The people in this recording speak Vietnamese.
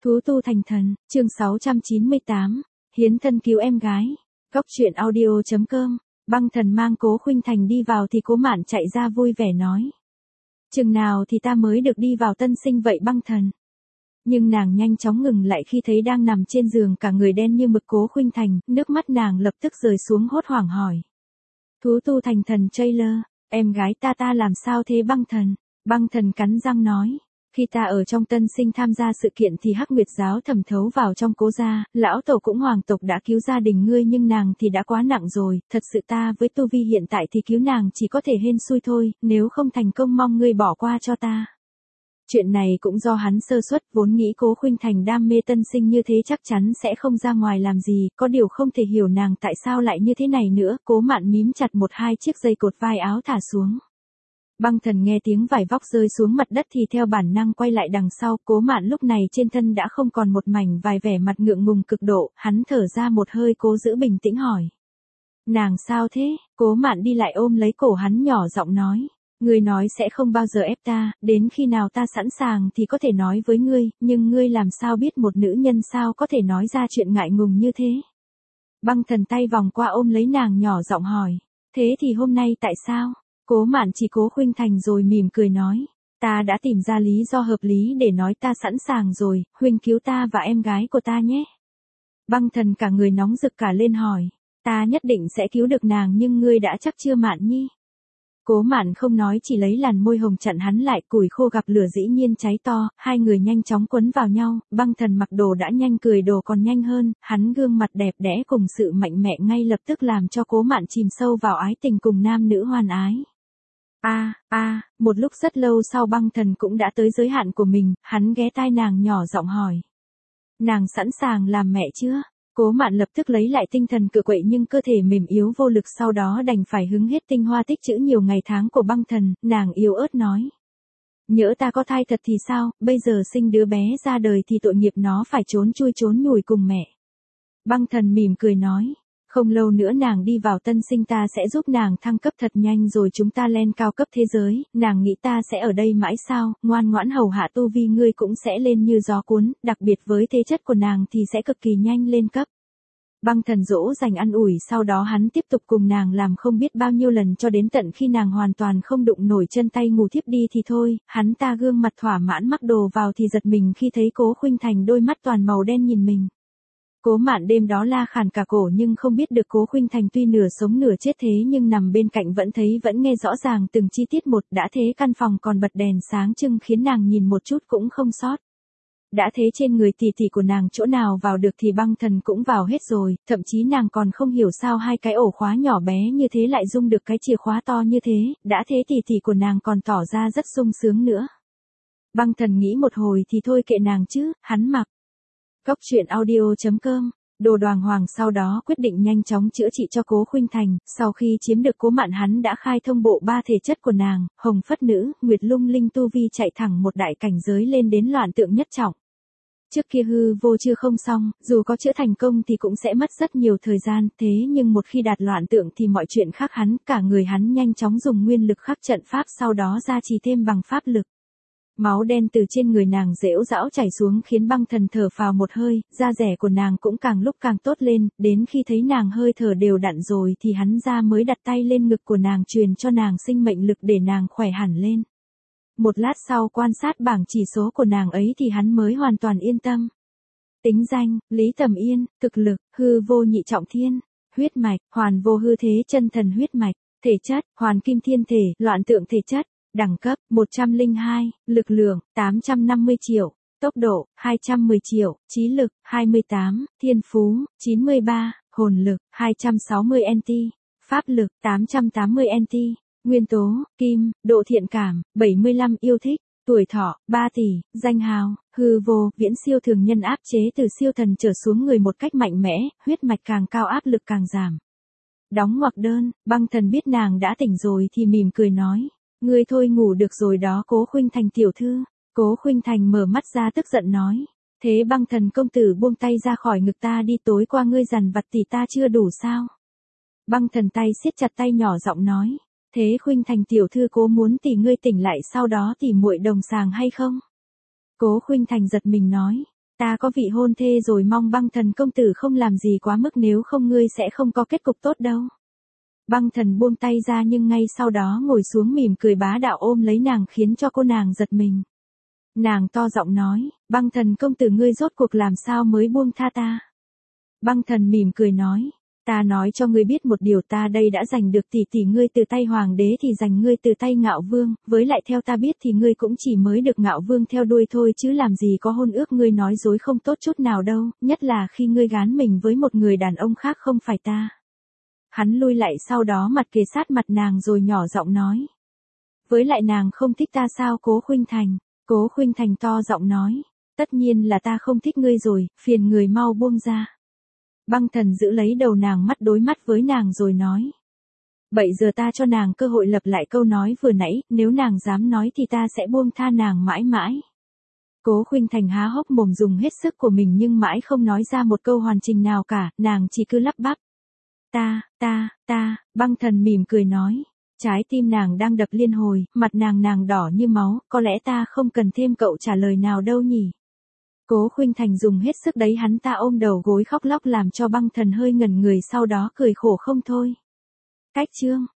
Thú tu thành thần, chương 698, hiến thân cứu em gái. Góc truyện audio.com, Băng Thần mang Cố Khuynh Thành đi vào thì Cố Mạn chạy ra vui vẻ nói. Chừng nào thì ta mới được đi vào tân sinh vậy Băng Thần. Nhưng nàng nhanh chóng ngừng lại khi thấy đang nằm trên giường cả người đen như mực Cố Khuynh Thành, nước mắt nàng lập tức rơi xuống hốt hoảng hỏi. Thú tu thành thần Taylor, em gái ta làm sao thế Băng Thần? Băng Thần cắn răng nói. Khi ta ở trong tân sinh tham gia sự kiện thì Hắc Nguyệt giáo thẩm thấu vào trong Cố gia, lão tổ cũng hoàng tộc đã cứu gia đình ngươi nhưng nàng thì đã quá nặng rồi, thật sự ta với tu vi hiện tại thì cứu nàng chỉ có thể hên xui thôi, nếu không thành công mong ngươi bỏ qua cho ta. Chuyện này cũng do hắn sơ suất, vốn nghĩ Cố Khuynh Thành đam mê tân sinh như thế chắc chắn sẽ không ra ngoài làm gì, có điều không thể hiểu nàng tại sao lại như thế này nữa. Cố Mạn mím chặt hai chiếc dây cột vai áo thả xuống. Băng Thần nghe tiếng vải vóc rơi xuống mặt đất thì theo bản năng quay lại đằng sau. Cố Mạn lúc này trên thân đã không còn một mảnh vải, vẻ mặt ngượng ngùng cực độ, hắn thở ra một hơi cố giữ bình tĩnh hỏi. Nàng sao thế? Cố Mạn đi lại ôm lấy cổ hắn nhỏ giọng nói. Ngươi nói sẽ không bao giờ ép ta, đến khi nào ta sẵn sàng thì có thể nói với ngươi, nhưng ngươi làm sao biết một nữ nhân sao có thể nói ra chuyện ngại ngùng như thế? Băng Thần tay vòng qua ôm lấy nàng nhỏ giọng hỏi. Thế thì hôm nay tại sao? Cố Mạn chỉ Cố Khuynh Thành rồi mỉm cười nói. Ta đã tìm ra lý do hợp lý để nói ta sẵn sàng rồi, huynh cứu ta và em gái của ta nhé. Băng Thần cả người nóng rực cả lên hỏi. Ta nhất định sẽ cứu được nàng nhưng ngươi đã chắc chưa Mạn nhi? Cố Mạn không nói chỉ lấy làn môi hồng chặn hắn lại, củi khô gặp lửa dĩ nhiên cháy to, hai người nhanh chóng quấn vào nhau. Băng Thần mặc đồ đã nhanh cười đồ còn nhanh hơn, hắn gương mặt đẹp đẽ cùng sự mạnh mẽ ngay lập tức làm cho Cố Mạn chìm sâu vào ái tình cùng nam nữ hoan ái. Một lúc rất lâu sau Băng Thần cũng đã tới giới hạn của mình, hắn ghé tai nàng nhỏ giọng hỏi. Nàng sẵn sàng làm mẹ chưa? Cố Mạn lập tức lấy lại tinh thần cựa quậy nhưng cơ thể mềm yếu vô lực, sau đó đành phải hứng hết tinh hoa tích trữ nhiều ngày tháng của Băng Thần, nàng yếu ớt nói. Nhỡ ta có thai thật thì sao, bây giờ sinh đứa bé ra đời thì tội nghiệp nó phải trốn chui trốn nhủi cùng mẹ. Băng Thần mỉm cười nói. Không lâu nữa nàng đi vào tân sinh ta sẽ giúp nàng thăng cấp thật nhanh rồi chúng ta lên cao cấp thế giới, nàng nghĩ ta sẽ ở đây mãi sao, ngoan ngoãn hầu hạ tu vi ngươi cũng sẽ lên như gió cuốn, đặc biệt với thế chất của nàng thì sẽ cực kỳ nhanh lên cấp. Băng Thần dỗ dành an ủi, sau đó hắn tiếp tục cùng nàng làm không biết bao nhiêu lần cho đến tận khi nàng hoàn toàn không đụng nổi chân tay ngủ thiếp đi thì thôi, hắn ta gương mặt thỏa mãn mắc đồ vào thì giật mình khi thấy Cố Khuynh Thành đôi mắt toàn màu đen nhìn mình. Cố Mạn đêm đó la khàn cả cổ nhưng không biết được Cố Khuynh Thành tuy nửa sống nửa chết thế nhưng nằm bên cạnh vẫn nghe rõ ràng từng chi tiết một, đã thế căn phòng còn bật đèn sáng trưng khiến nàng nhìn một chút cũng không sót. Đã thế trên người tỷ tỷ của nàng chỗ nào vào được thì Băng Thần cũng vào hết rồi, thậm chí nàng còn không hiểu sao hai cái ổ khóa nhỏ bé như thế lại dung được cái chìa khóa to như thế, đã thế tỷ tỷ của nàng còn tỏ ra rất sung sướng nữa. Băng Thần nghĩ một hồi thì thôi kệ nàng chứ, hắn mặc. Góc truyện audio.com, Đồ Đoàn Hoàng sau đó quyết định nhanh chóng chữa trị cho Cố Khuynh Thành, sau khi chiếm được Cố Mạn hắn đã khai thông bộ ba thể chất của nàng, Hồng Phất Nữ, Nguyệt Lung Linh tu vi chạy thẳng một đại cảnh giới lên đến loạn tượng nhất trọng. Trước kia hư vô chưa không xong, dù có chữa thành công thì cũng sẽ mất rất nhiều thời gian, thế nhưng một khi đạt loạn tượng thì mọi chuyện khác hắn, cả người hắn nhanh chóng dùng nguyên lực khắc trận pháp sau đó gia trì thêm bằng pháp lực. Máu đen từ trên người nàng dễu dão chảy xuống khiến Băng Thần thở phào một hơi, da rẻ của nàng cũng càng lúc càng tốt lên, đến khi thấy nàng hơi thở đều đặn rồi thì hắn ra mới đặt tay lên ngực của nàng truyền cho nàng sinh mệnh lực để nàng khỏe hẳn lên. Một lát sau quan sát bảng chỉ số của nàng ấy thì hắn mới hoàn toàn yên tâm. Tính danh, Lý Tầm Yên, thực lực, hư vô nhị trọng thiên, huyết mạch, hoàn vô hư thế chân thần huyết mạch, thể chất, hoàn kim thiên thể, loạn tượng thể chất. Đẳng cấp, 102, lực lượng, 850 triệu, tốc độ, 210 triệu, trí lực, 28, thiên phú, 93, hồn lực, 260 NT, pháp lực, 880 NT, nguyên tố, kim, độ thiện cảm, 75 yêu thích, tuổi thọ, 3 tỷ, danh hào, hư vô, viễn siêu thường nhân áp chế từ siêu thần trở xuống người một cách mạnh mẽ, huyết mạch càng cao áp lực càng giảm. Đóng ngoặc đơn, Băng Thần biết nàng đã tỉnh rồi thì mỉm cười nói. Ngươi thôi ngủ được rồi đó Cố Khuynh Thành tiểu thư. Cố Khuynh Thành mở mắt ra tức giận nói. Thế Băng Thần công tử buông tay ra khỏi ngực ta đi, tối qua ngươi dằn vặt tỷ ta chưa đủ sao? Băng Thần tay siết chặt tay nhỏ giọng nói. Thế Khuynh Thành tiểu thư cố muốn tỷ ngươi tỉnh lại sau đó tỷ muội đồng sàng hay không? Cố Khuynh Thành giật mình nói. Ta có vị hôn thê rồi, mong Băng Thần công tử không làm gì quá mức, nếu không ngươi sẽ không có kết cục tốt đâu. Băng Thần buông tay ra nhưng ngay sau đó ngồi xuống mỉm cười bá đạo ôm lấy nàng khiến cho cô nàng giật mình. Nàng to giọng nói, Băng Thần công tử ngươi rốt cuộc làm sao mới buông tha ta. Băng Thần mỉm cười nói, ta nói cho ngươi biết một điều, ta đây đã giành được tỷ tỷ ngươi từ tay hoàng đế thì giành ngươi từ tay Ngạo Vương, với lại theo ta biết thì ngươi cũng chỉ mới được Ngạo Vương theo đuôi thôi chứ làm gì có hôn ước, ngươi nói dối không tốt chút nào đâu, nhất là khi ngươi gán mình với một người đàn ông khác không phải ta. Hắn lui lại sau đó mặt kề sát mặt nàng rồi nhỏ giọng nói. Với lại nàng không thích ta sao Cố Khuynh Thành? Cố Khuynh Thành to giọng nói. Tất nhiên là ta không thích ngươi rồi, phiền người mau buông ra. Băng Thần giữ lấy đầu nàng mắt đối mắt với nàng rồi nói. Bây giờ ta cho nàng cơ hội lập lại câu nói vừa nãy, nếu nàng dám nói thì ta sẽ buông tha nàng mãi mãi. Cố Khuynh Thành há hốc mồm dùng hết sức của mình nhưng mãi không nói ra một câu hoàn chỉnh nào cả, nàng chỉ cứ lắp bắp. Băng Thần mỉm cười nói. Trái tim nàng đang đập liên hồi, mặt nàng đỏ như máu, có lẽ ta không cần thêm cậu trả lời nào đâu nhỉ. Cố Khuynh Thành dùng hết sức đấy, hắn ta ôm đầu gối khóc lóc làm cho Băng Thần hơi ngẩn người, sau đó cười khổ không thôi. Cách chương